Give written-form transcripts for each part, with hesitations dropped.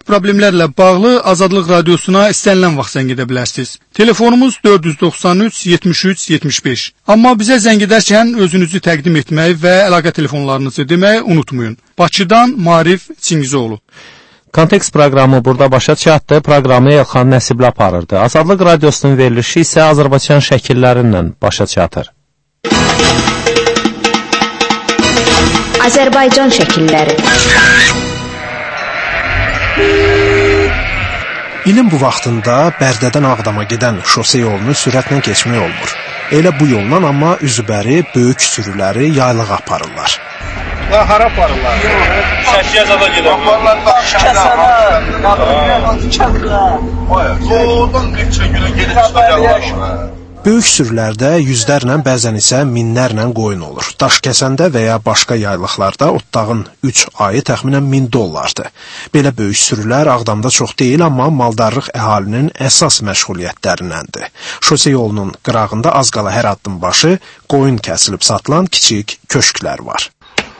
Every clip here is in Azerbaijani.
problemlərlə bağlı Azadlıq Radiosuna istənilən vaxt zəng edə bilərsiniz. Telefonumuz 493 73 75. Amma bizə zəng edərkən özünüzü təqdim etməyi və əlaqə telefonlarınızı deməyi unutmayın. Bakıdan Marif Çingizoğlu. Kontekst proqramı burada başa çatdı. Proqramı Elxan Nəsibli aparırdı. Azadlıq Radiosunun verilişi isə Azərbaycan şəkillərindən başa çatır. Azərbaycan şəkilləri. İlin bu vaxtında Bərdədən Ağdama gedən şose yolunu sürətlə keçmək olmur. Elə bu yolla amma üzbəri böyük sürüləri yaylığa aparırlar. Hara aparırlar? Şəkiyə zada gedir. Aparırlar Doğudan neçə günə gedib çıxacaqlar. Böyük sürülərdə yüzlərlə, bəzən isə minlərlə qoyun olur. Daş kəsəndə və ya başqa yaylıqlarda otlağın 3 ayı təxminən $1000'dır. Belə böyük sürülər Ağdamda çox deyil, amma maldarlıq əhalinin əsas məşğuliyyətlərindəndir. Şose yolunun qırağında az qala hər addım başı qoyun kəsilib satılan kiçik köşklər var.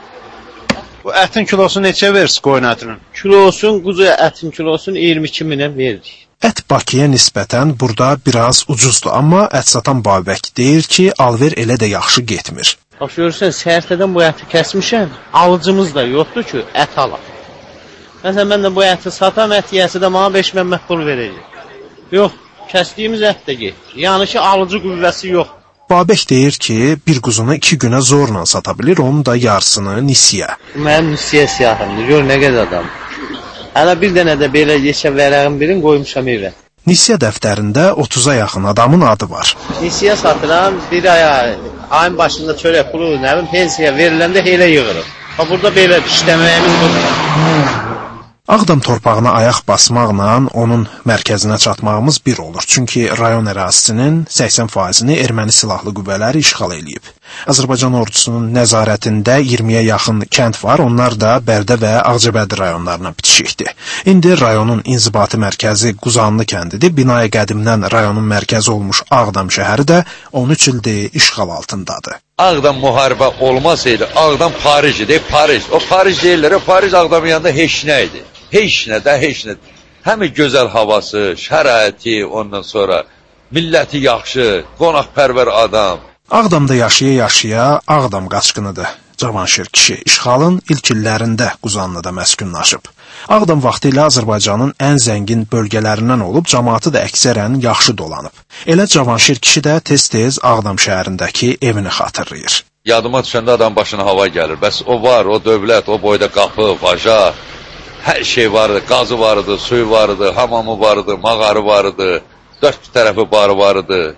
Bu ətin kilosu neçə versin qoyun ətinin? Quzu ətin kilosunu 22.000'ə verdik. Ət Bakıya nisbətən burada biraz ucuzdur, amma ət satan Babək deyir ki, alver elə də yaxşı getmir. Bax görürsən, səhərtədən bu əti kəsmişəm, alıcımız da yoxdur ki, ət alaq. Məsələn, mən də bu əti satam, ət yiyəsi də bana 5 mənbət pul verəcək. Yox, kəsdiyimiz ət də getmir. Yəni ki, alıcı qüvvəsi yox. Babək deyir ki, bir quzunu 2 günə zorla sata bilir, onun da yarısını nisiyə. Mənim nisiyə siyahımdır, gör nə qədər adam. Hələ bir dənə də belə yeşə vərəğin birini qoymuşam evə. Nisiyə dəftərində 30'a yaxın adamın adı var. Nisiyə satıram, bir ayın başında çörək pulu, pensiya veriləndə elə yığırım. Burada belə işləməyimiz budur. Ağdam torpağına ayaq basmaqla onun mərkəzinə çatmağımız bir olur. Çünki rayon ərazisinin 80%-ni erməni silahlı qüvvələri işğal eləyib. Azərbaycan ordusunun nəzarətində 20'yə yaxın kənd var, onlar da Bərdə və Ağcabədi rayonlarına bitişikdir. İndi rayonun inzibati mərkəzi Quzanlı kəndidir. Binaya qədimdən rayonun mərkəzi olmuş Ağdam şəhəri də 13 ildir işğal altındadır. Ağdam müharibə olmasaydı, Ağdam Paris idi, Paris. O Paris deyirlər, o Paris Ağdamın yanında heç nə idi. Heç nə. Həmin gözəl havası, şəraiti, ondan sonra milləti yaxşı, qonaqpərvər adam. Ağdamda yaşaya-yaşaya Ağdam qaçqınıdır. Cavanşir kişi işğalın ilk illərində Quzanlıda məskunlaşıb. Ağdam vaxtilə Azərbaycanın ən zəngin bölgələrindən olub, cəmaatı da əksərən yaxşı dolanıb. Elə Cavanşir kişi də tez-tez Ağdam şəhərindəki evini xatırlayır. Yadıma düşəndə adam başına hava gəlir. Bəs o var, o dövlət, o boyda qapı, baca, hər şey vardı. Qazı vardı, suyu vardı, hamamı vardı, mağarı vardı, 4 tərəfi barı vardı.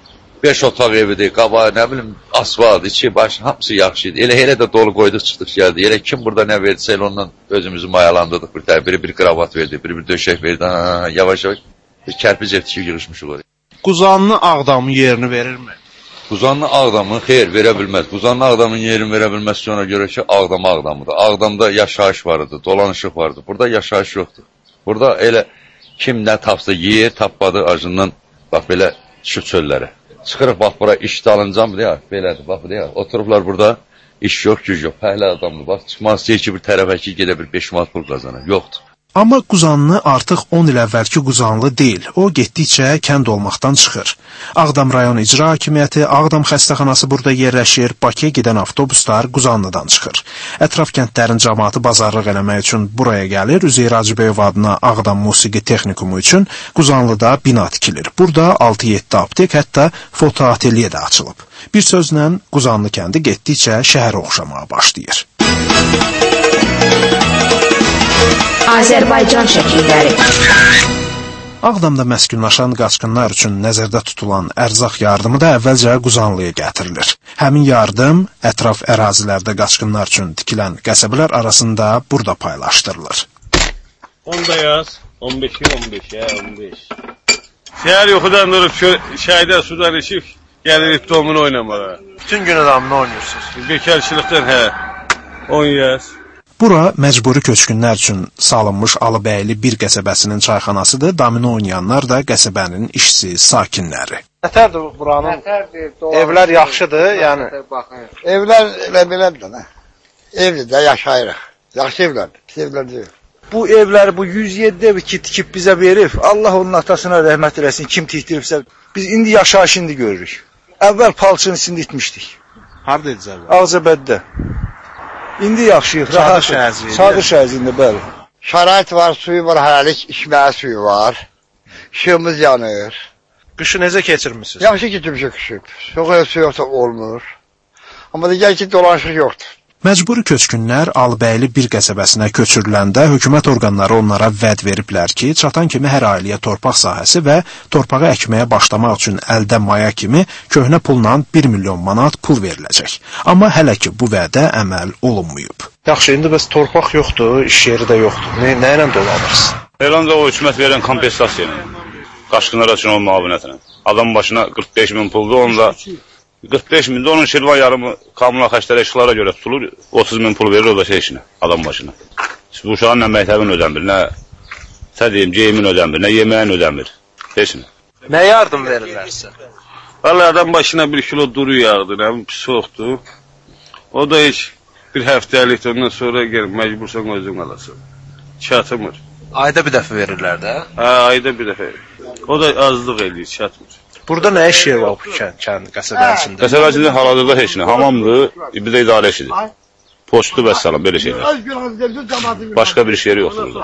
5 otaq evidir, qabağı, nə bilim, asfalt, içi, başı, hamısı yaxşı idi. Elə də dolu qoyduq, çıxdıq, gəldi. Elə kim burada nə verdisə, elə ondan özümüzü mayalandırdık. Biri bir kravat verdi, biri bir döşək verdi. Yavaş-yavaş bir kərpic ev tikib yığışmışıq oraya. Quzanlı Ağdamın yerini verirmi? Quzanlı Ağdamın xeyr, verə bilməz. Quzanlı Ağdamın yerini verə bilməz ki, ona görə ki, Ağdam Ağdamıdır. Ağdamda yaşayış vardı, dolanışıq vardı. Burada yaşayış yoxdur. Burada elə kim nə tapsa yer, tapmadı acından, bax belə düşüb çöllərə. Çıxırıq, bax, bura iş dalıncan, deyək, belədir, bax, deyək, oturublar burada, iş yox, güc yox, pəhlə adamdır, bax, çıxmaq istəyir ki, bir tərəfə ki, gedə bir 5 manat pul qazanır, yoxdur. Amma Quzanlı artıq 10 il əvvəlki Quzanlı deyil, o getdikcə kənd olmaqdan çıxır. Ağdam rayon icra hakimiyyəti, Ağdam xəstəxanası burada yerləşir, Bakıya gedən avtobuslar Quzanlıdan çıxır. Ətraf kəndlərin cəmaatı bazarlıq eləmək üçün buraya gəlir, Üzeyir Hacıbəyov adına Ağdam Musiqi Texnikumu üçün Quzanlıda bina tikilir. Burada 6-7 aptek, hətta foto ateliye də açılıb. Bir sözlə Quzanlı kəndi getdikcə şəhərə oxşamağa başlayır. Azərbaycan şəkilləri. Ağdamda məskunlaşan qaçqınlar üçün nəzərdə tutulan ərzaq yardımı da əvvəlcə Quzanlıya gətirilir. Həmin yardım ətraf ərazilərdə qaçqınlar üçün tikilən qəsəbələr arasında burada paylaşdırılır. 10 da yaz, 15'i 15. Şəhər yoxudan durub şəhərdə sudan işib, gəlirik domunu oynamağa. Bütün gün adamını oynuyorsunuz. Bekarçılıqdan 10 yaz. Bura məcburi köçkünlər üçün salınmış Alıbəyli bir qəsəbəsinin çayxanasıdır. Domino oynayanlar da qəsəbənin işçi, sakinləri. Nətərdir buranın? Evlər yaxşıdır, yəni. Evlər elə belədir də. Evdə yaşayırıq. Yaxşı evlərdir, pis evlər deyil. Bu evləri, bu 107 evi ki, tikib bizə verib, Allah onun atasına rəhmət eləsin, kim tikdiribsə, biz indi yaşayış indi görürük. Əvvəl palçının içində itmişdik. Harda edəcək? Ağzabəddə. İndi yaşayıq, rahat. Çadır şəhərciyində, bəli. Şərait var, suyu var, hələlik içməyə suyu var. İşığımız yanır. Qışı necə keçirmişsiniz? Yaxşı keçirmişik qışı. Soğuya su yoxsa olmur. Amma digər ki, dolanışıq yoxdur. Məcburi köçkünlər Alıbəyli bir qəsəbəsinə köçürüləndə hökumət orqanları onlara vəd veriblər ki, çatan kimi hər ailəyə torpaq sahəsi və torpağı əkməyə başlamaq üçün əldə maya kimi köhnə pulla 1 milyon manat pul veriləcək. Amma hələ ki bu vədə əməl olunmayıb. Yaxşı, indi bəs torpaq yoxdur, iş yeri də yoxdur. Nə ilə dolanırsınız? Elanda o hökumət verən kompensasiya ilə, qaçqınlar üçün o müavinətlə. Adam başına 45 min puldur, onda 45 mində onun Şirvan yarımı kommunal xərclərə, işıqlara görə tutulur, 30 min pul verir o da işinə, adam başına. Bu uşağın nə məktəbin ödənmir, nə geyimin ödənmir, nə yeməyin ödənmir, heç nə. Nə yardım verirlər sizə? Vallahi adam başına 1 kilo duru yağdı, nə soğukdur. O da heç bir həftəlik, ondan sonra məcbursan özün alasın. Çatmır. Ayda bir dəfə verirlər də? Hə, ayda bir dəfə. O da azlıq eləyir, çatmır. Burada nə iş yeri var bu kənd qəsəbənin içində? Qəsəbənin içində hal-hazırda heç nə. Hamamdır, bir də idarə işidir. Poçtu və salam, belə şeylər. Başqa bir iş yeri yoxdur.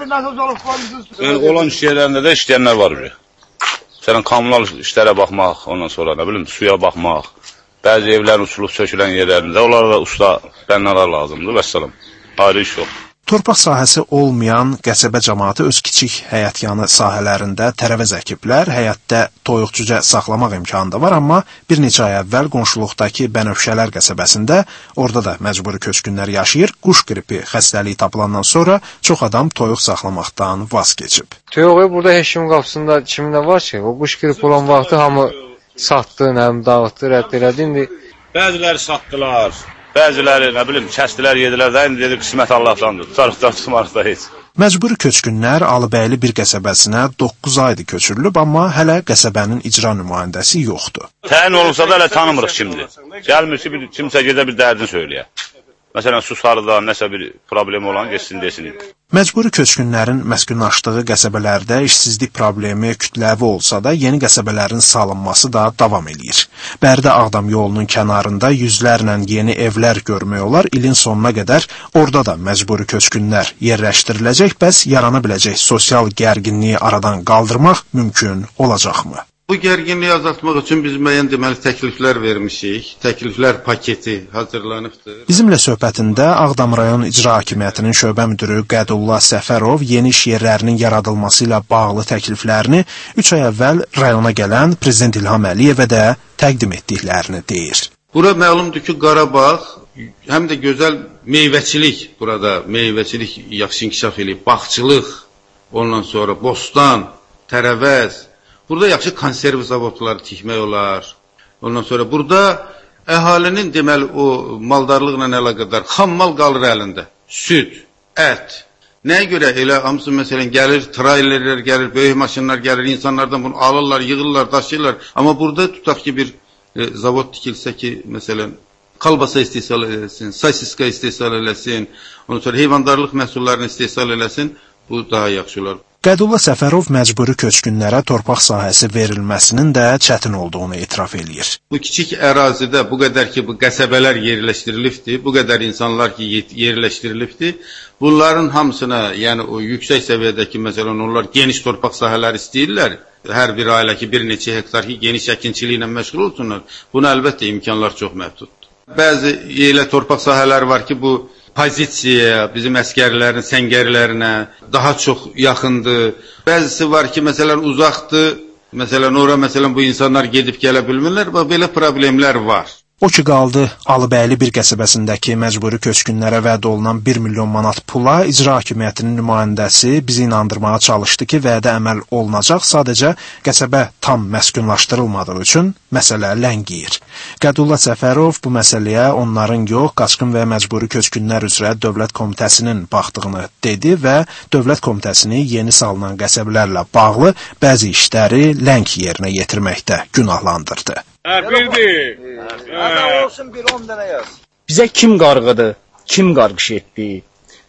Olan iş yerlərində də işləyənlər var. Məsələn, kommunal işlərə baxmaq, ondan sonra nə bilim, suya baxmaq, bəzi evlərin uçulub sökülən yerlərində, onlara da usta bənnalar lazımdır və salam. Ayrı iş yox. Torpaq sahəsi olmayan qəsəbə cəmaatı öz kiçik həyətyanı sahələrində tərəvəz əkiblər, həyətdə toyuq-cücə saxlamaq imkanı da var, amma bir neçə ay əvvəl qonşuluqdakı Bənövşələr qəsəbəsində, orada da məcburi köçkünlər yaşayır, quş qripi xəstəliyi tapılandan sonra çox adam toyuq saxlamaqdan vaz keçib. Toyuğu burada heç kimin qapısında kimdə var ki, o quş qripi olan vaxtı hamı satdı, dağıtdı, rədd elədi, indi Bəziləri satdılar. Bəziləri, nə bilim, kəstilər, yedilər də, indi dedik, qismət Allahdandır. Tutarıqdan tutmarıq da heç. Məcburi köçkünlər Alıbəyli bir qəsəbəsinə 9 aydır köçürülüb, amma hələ qəsəbənin icra nümayəndəsi yoxdur. Təyin olunsa da hələ tanımırıq kimdir. Gəlmir ki, kimsə gedə bir dərdini söyləyə. Məsələn, Susarıda nəsə bir problem olan geçsin desin. Məcburi köçkünlərin məskunlaşdığı qəsəbələrdə işsizlik problemi kütləvi olsa da, yeni qəsəbələrin salınması da davam edir. Bərdə-Ağdam yolunun kənarında yüzlərlə yeni evlər görmək olar, ilin sonuna qədər orada da məcburi köçkünlər yerləşdiriləcək, bəs yarana biləcək sosial gərginliyi aradan qaldırmaq mümkün olacaqmı? Bu gərginliyi azaltmaq üçün biz müəyyən deməli təkliflər vermişik. Təkliflər paketi hazırlanıbdır. Bizimlə söhbətində Ağdam rayon icra hakimiyyətinin şöbə müdürü Qədullah Səfərov yeni iş yerlərinin yaradılması ilə bağlı təkliflərini 3 ay əvvəl rayona gələn Prezident İlham Əliyevə də təqdim etdiklərini deyir. Bura məlumdur ki, Qarabağ həm də gözəl meyvəçilik, burada meyvəçilik yaxşı inkişaf eləyib, bağçılıq, ondan sonra bostan, tərəvəz. Burada yaxşı konserv zavodları tikmək olar. Ondan sonra burada əhalinin deməli o maldarlıqla əlaqədar xam mal qalır əlində. Süd, ət. Nəyə görə elə hamısı məsələn gəlir, trailerlər gəlir, böyük maşınlar gəlir, insanlardan bunu alırlar, yığırlar, daşıyırlar. Amma burada tutaq ki bir zavod tikilsə ki, məsələn kalbasa istehsal eləsin, sosiska istehsal eləsin, ondan sonra heyvandarlıq məhsullarını istehsal eləsin, bu daha yaxşı olar. Qədullah Səfərov məcburi köçkünlərə torpaq sahəsi verilməsinin də çətin olduğunu etiraf eləyir. Bu kiçik ərazidə bu qədər ki, bu qəsəbələr yerləşdirilibdir, bu qədər insanlar ki, yerləşdirilibdir, bunların hamısına, yəni o yüksək səviyyədəki, məsələn, onlar geniş torpaq sahələri istəyirlər. Hər bir ailə ki, bir neçə hektar ki, geniş əkinçiliyi ilə məşğul olsunlar. Buna əlbəttə imkanlar çox məhduddur. Bəzi elə torpaq sahələri var ki, bu pozisiyaya, bizim əskərlərin, səngərlərinə daha çox yaxındır. Bəzisi var ki, məsələn, uzaqdır. Məsələn, ora məsələn bu insanlar gedib gələ bilmirlər. Belə problemlər var. O ki qaldı, Alıbəyli bir qəsəbəsindəki məcburi köçkünlərə vəd olunan 1 milyon manat pula icra hakimiyyətinin nümayəndəsi bizi inandırmağa çalışdı ki, vədə əməl olunacaq, sadəcə qəsəbə tam məskunlaşdırılmadığı üçün məsələ ləngiyir. Qədullah Səfərov bu məsələyə onların yox, qaçqın və məcburi köçkünlər üzrə Dövlət Komitəsinin baxdığını dedi və Dövlət Komitəsini yeni salınan qəsəbələrlə bağlı bəzi işləri ləng yerinə yetirməkdə günahlandırdı. Bildi. Hə olsun bir 10 dənə yaz. Bizə kim qarğıdı, kim qarğış etdi?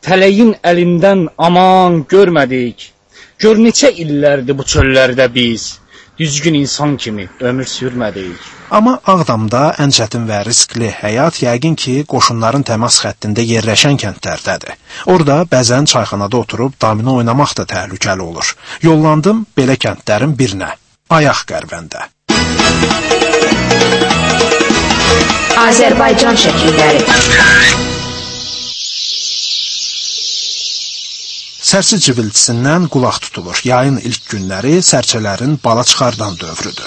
Fələyin əlindən aman görmədik. Gör neçə illərdir bu çöllərdə biz. Düzgün insan kimi ömür sürmədik. Amma Ağdamda ən çətin və riskli həyat yəqin ki, qoşunların təmas xəttində yerləşən kəndlərdədir. Orada bəzən çayxanada oturub domino oynamaq da təhlükəli olur. Yollandım belə kəndlərin birinə, Ayaq Qərvəndə. Azərbaycan şəkilləri. Sərçə civiltisindən qulaq tutulur. Yayın ilk günləri sərçələrin bala çıxardan dövrüdür.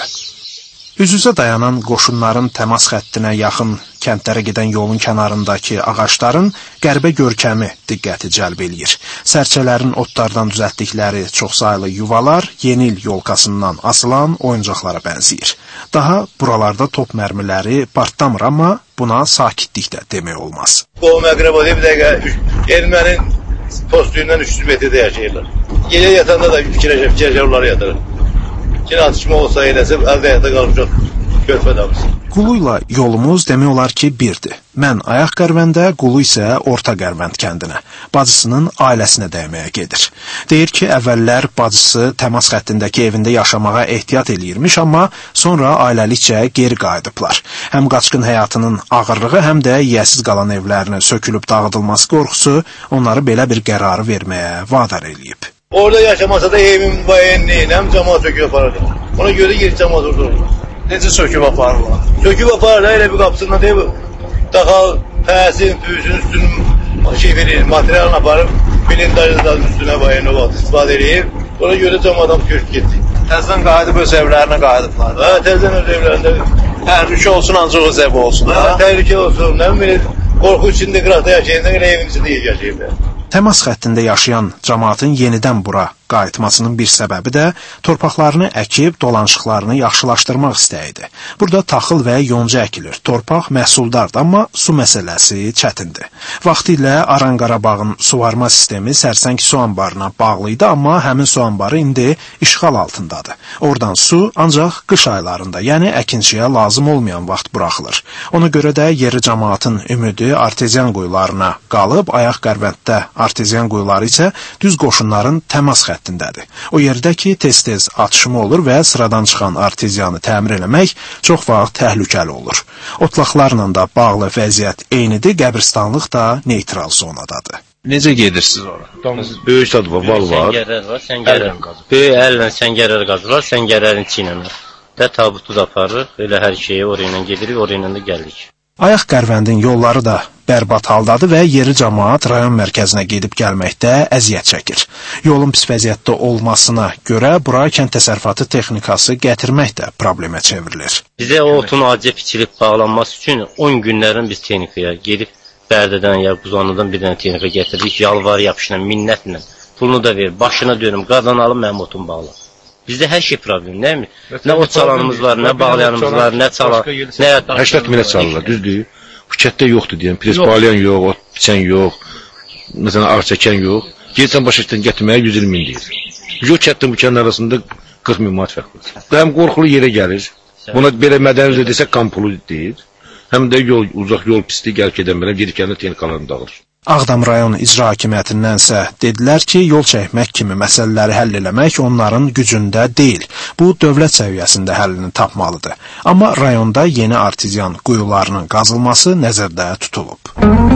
Üz-üzə dayanan qoşunların təmas xəttinə yaxın kəndlərə gedən yolun kənarındakı ağacların qəribə görkəmi diqqəti cəlb eləyir. Sərçələrin otlardan düzəltdikləri çoxsaylı yuvalar yeni il yolkasından asılan oyuncaqlara bənzəyir. Daha buralarda top mərmiləri partlamır, amma buna sakitlik də demək olmaz. Qovum əqrəba deyib, bir dəqiqə ermənin postuyundan 300 metrdə yaşayırlar. Gecə yatanda da fikirləşə onları yatırır. Yine atışma olsa eləsə, əldə yata qalmışaq, götmədəmiz. Qulu ilə yolumuz demək olar ki, birdir. Mən Ayaq Qərvəndə, Qulu isə Orta Qərvənd kəndinə, bacısının ailəsinə dəyməyə gedir. Deyir ki, əvvəllər bacısı təmas xəttindəki evində yaşamağa ehtiyat eləyirmiş, amma sonra ailəlikcə geri qayıdıblar. Həm qaçqın həyatının ağırlığı, həm də yiyəsiz qalan evlərinin sökülüb dağıdılması qorxusu onları belə bir qərarı verməyə vadar eləyib. Orada yaşamasa da evimin bayenliğini hem camaat söküp aparırdı. Ona göre geri camaat orada olur. Necə söküb aparırlar? Söküp aparırlar, elə bir qapısından deyib, daxal, pəsin, füyüsün üstünün verir, materialını aparıb, blindajdan üstünə bayenli istifadə edib. Ona göre camaat köşk getdi. Təzdən qayıdıb öz evlərinə qayıdıblar. Ha, təzdən öz evlərində. Təhlükə olsun, ancaq öz evi olsun. Ha, təhlükə olsun. Nə bilir, qorxu içində qıraqda yaşayanda elə evin içində yaşayırlar. Təmas xəttində yaşayan cəmaatın yenidən bura qayıtmasının bir səbəbi də torpaqlarını əkib dolanışıqlarını yaxşılaşdırmaq istəyidir. Burada taxıl və yonca əkilir. Torpaq məhsuldardır, amma su məsələsi çətindir. Vaxtilə Aran Qarabağın suvarma sistemi Sərsəng su anbarına bağlı idi, amma həmin su anbarı indi işğal altındadır. Oradan su ancaq qış aylarında, yəni əkinçiyə lazım olmayan vaxt buraxılır. Ona görə də yerli cəmaatın ümidi arteziyan quyularına qalıb, Ayaq Qərvənddə arteziyan quyuları isə düz qoşunların təmas xəttindədir. O yerdə ki, tez-tez atışma olur və sıradan çıxan arteziyanı təmir eləmək çox vaxt təhlükəli olur. Otlaqlarla da bağlı vəziyyət eynidir, qəbristanlıq da neytral zonadadır. Necə gedirsiniz ora? Böyük sad var, val var. Səngərər var, səngərər qazır. Böyük əllə səngərər qazırlar, səngərərin içi ilə. Və tabutu da aparırıq, elə hər şeyi oraya gedirik, oraya da gəlirik. Ayaq Qərvəndin yolları da bərbad haldadır və yerli cəmaat rayon mərkəzinə gedib gəlməkdə əziyyət çəkir. Yolun pis vəziyyətdə olmasına görə bura kənd təsərrüfatı texnikası gətirmək də problemə çevrilir. Bizə o otun acı biçilib bağlanması üçün 10 günlərin biz texnikaya gedib Bərdədən ya Quzanlıdan bir dənə texnika gətirdik, yalvar yapışla, minnətlə. Pulunu da ver, başına dönüm, qadan alım, mənim otum bağla. Bizdə hər şey problem, nə mi? Nə ot çalanımız var, nə bağlayanımız var, nə çalan, nə 80 minə çalırlar, düzdür? Bu kətdə yoxdur deyən, pres bağlayan yox, ot biçən yox, məsələn, ağ çəkən yox. Gelsən başlıqdan gətirməyə 120 min deyir. Yox, kətdən bu kənin arasında 40 min manat fərq var. Həm qorxulu yerə gəlir, buna belə mədəni desək kampulu deyir, həm də uzaq yol pisdir, gəl gedən belə gedikəndə texnikalarını dağılır. Ağdam rayon icra hakimiyyətindənsə dedilər ki, yol çəkmək kimi məsələləri həll eləmək onların gücündə deyil. Bu, dövlət səviyyəsində həllini tapmalıdır. Amma rayonda yeni arteziyan quyularının qazılması nəzərdə tutulub.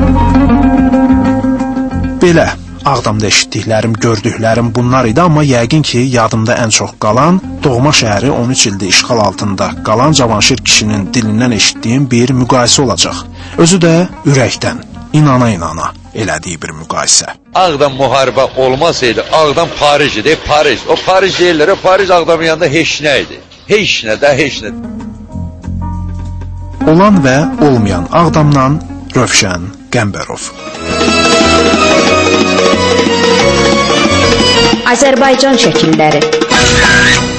Belə, Ağdamda eşitdiklərim, gördüklərim bunlar idi, amma yəqin ki, yadımda ən çox qalan, doğma şəhəri 13 ildə işğal altında qalan Cavanşir kişinin dilindən eşitdiyim bir müqayisə olacaq. Özü də ürəkdən, inana-inana elədiyi bir müqayisə. Ağdam müharibə olmasaydı, Ağdam Paris idi, Paris. O Paris deyirlər, o Paris Ağdamın yanında heç nə idi. Heç nə də, heç nə. Olan və olmayan Ağdamdan Rövşən Qəmbərov. Azərbaycan şəkilləri.